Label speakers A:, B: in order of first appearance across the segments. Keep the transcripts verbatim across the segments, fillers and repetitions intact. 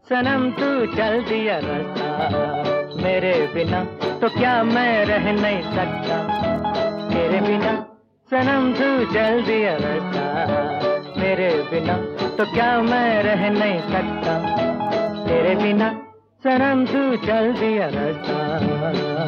A: सनम तू चल दिया रास्ता मेरे बिना, तो क्या मैं रह नहीं सकता तेरे बिना। सनम तू चल दिया रास्ता मेरे बिना, तो क्या मैं रह नहीं सकता तेरे बिना। सनम तू चल दिया रास्ता।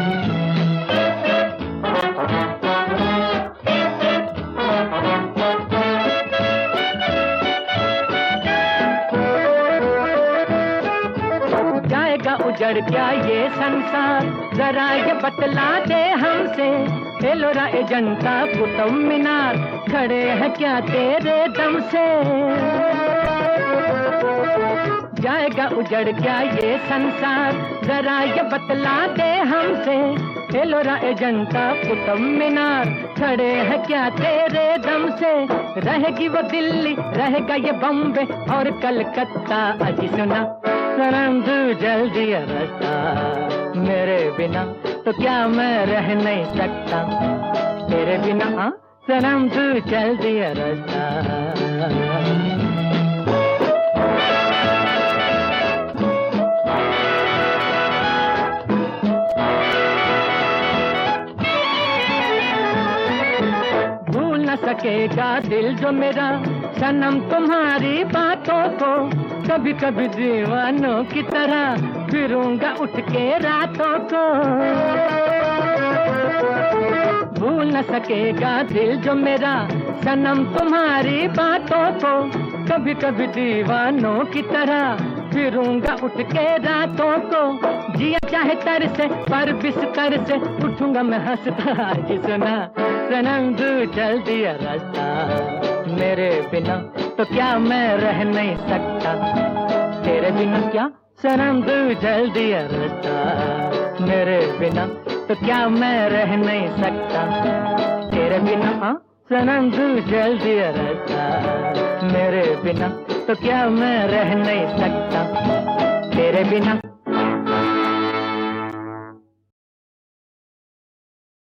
A: उजड़ क्या ये संसार, जरा ये बतला दे हमसे। एलोरा एजेंटा कुतुब मीनार, खड़े हैं क्या तेरे दम से। जाएगा उजड़ क्या ये संसार, जरा ये बतला दे हमसे। एलोरा एजेंटा कुतुब मीनार, खड़े हैं क्या तेरे दम से। रहेगी वो दिल्ली, रहेगा ये बम्बे और कलकत्ता, अजी सुना। सनम तू चल दिया रास्ता मेरे बिना, तो क्या मैं रह नहीं सकता तेरे बिना। हाँ सनम तू चल दिया रास्ता। सकेगा दिल जो मेरा सनम तुम्हारी बातों को। कभी कभी दीवानों की तरह फिरूंगा उठ के रातों को। भूल न सकेगा दिल जो मेरा सनम तुम्हारी बातों को। कभी कभी दीवानों की तरह फिरूंगा उठ के रातों को। जिया चाहे तर से पर बिस्तर से उठूंगा मैं हंसता, जी सुना। सनम तू चल दिया रास्ता मेरे बिना, तो क्या मैं रह नहीं सकता तेरे बिना। क्या सनम तू चल दिया रास्ता मेरे बिना, तो क्या मैं रह नहीं सकता तेरे बिना। हाँ सनम तू चल दिया रास्ता मेरे बिना, तो क्या मैं रह नहीं सकता तेरे बिना।